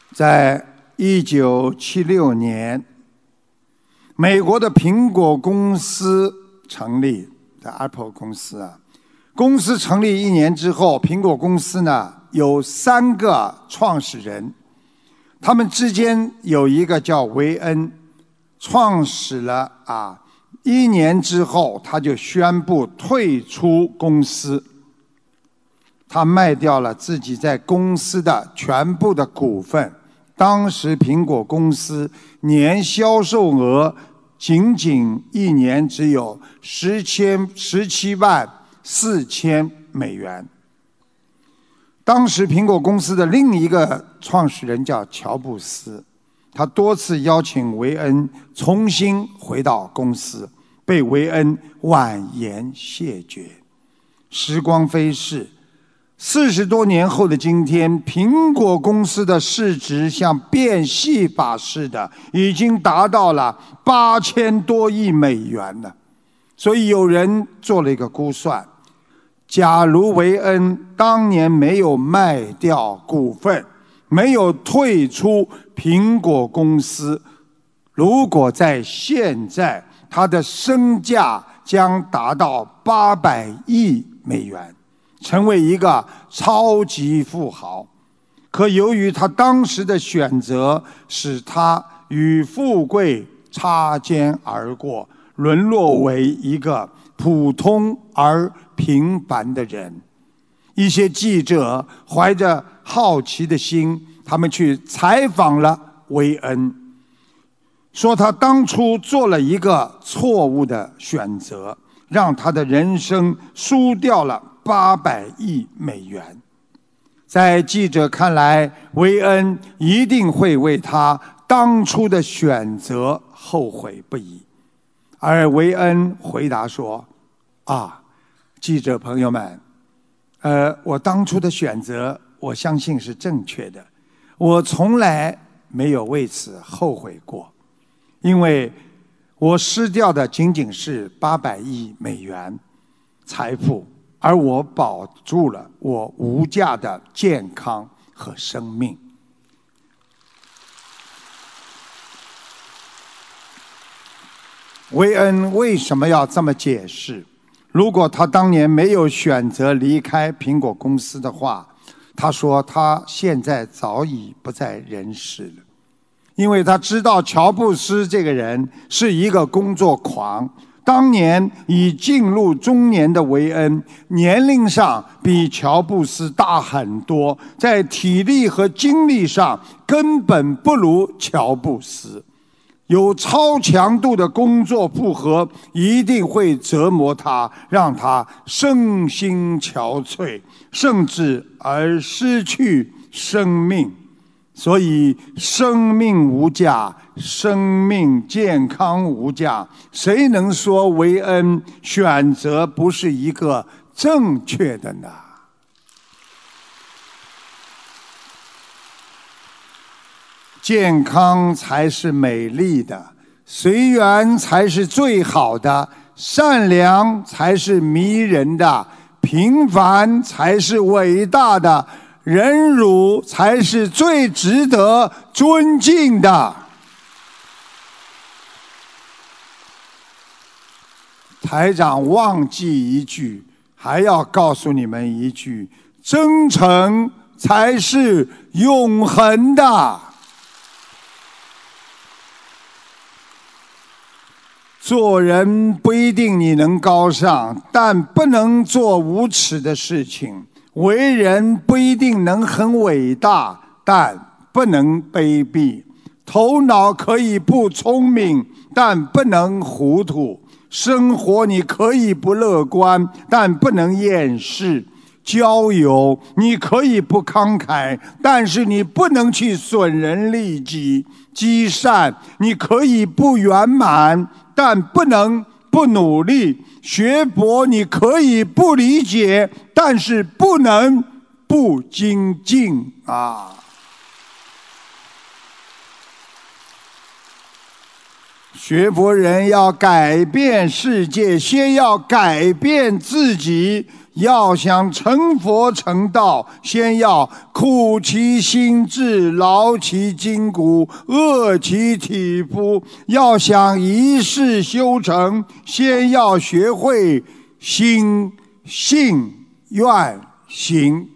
在1976年，美国的苹果公司成立，在 Apple 公司啊。公司成立1年之后，苹果公司呢有3个创始人，他们之间有一个叫维恩，创始了1年之后，他就宣布退出公司。他卖掉了自己在公司的全部的股份。当时苹果公司年销售额仅仅1年只有17万4千美元。当时苹果公司的另一个创始人叫乔布斯，他多次邀请维恩重新回到公司，被维恩婉言谢绝。时光飞逝，40多年后的今天，苹果公司的市值像变戏法似的，已经达到了8000多亿美元了。所以有人做了一个估算，假如维恩当年没有卖掉股份，没有退出苹果公司，如果在现在，他的身价将达到800亿美元，成为一个超级富豪。可由于他当时的选择，使他与富贵擦肩而过，沦落为一个普通而平凡的人。一些记者怀着好奇的心，他们去采访了维恩，说他当初做了一个错误的选择，让他的人生输掉了800亿美元。在记者看来，维恩一定会为他当初的选择后悔不已。而维恩回答说：记者朋友们，我当初的选择，我相信是正确的，我从来没有为此后悔过，因为我失掉的仅仅是800亿美元财富，而我保住了我无价的健康和生命。维恩为什么要这么解释？如果他当年没有选择离开苹果公司的话，他说他现在早已不在人世了。因为他知道乔布斯这个人是一个工作狂，当年已进入中年的维恩，年龄上比乔布斯大很多，在体力和精力上根本不如乔布斯。有超强度的工作负荷，一定会折磨他，让他身心憔悴，甚至而失去生命。所以生命无价，生命健康无价，谁能说维恩选择不是一个正确的呢？健康才是美丽的，随缘才是最好的，善良才是迷人的，平凡才是伟大的，忍辱才是最值得尊敬的。台长忘记一句，还要告诉你们一句：真诚才是永恒的。做人不一定你能高尚，但不能做无耻的事情；为人不一定能很伟大，但不能卑鄙；头脑可以不聪明，但不能糊涂；生活你可以不乐观，但不能厌世；交友你可以不慷慨，但是你不能去损人利己；积善你可以不圆满，但不能不努力；学博你可以不理解，但是不能不精进啊！学佛人要改变世界，先要改变自己， 要想成佛成道，先要苦其心志，劳其筋骨，饿其体肤。要想一世修成，先要学会心、性、愿、行。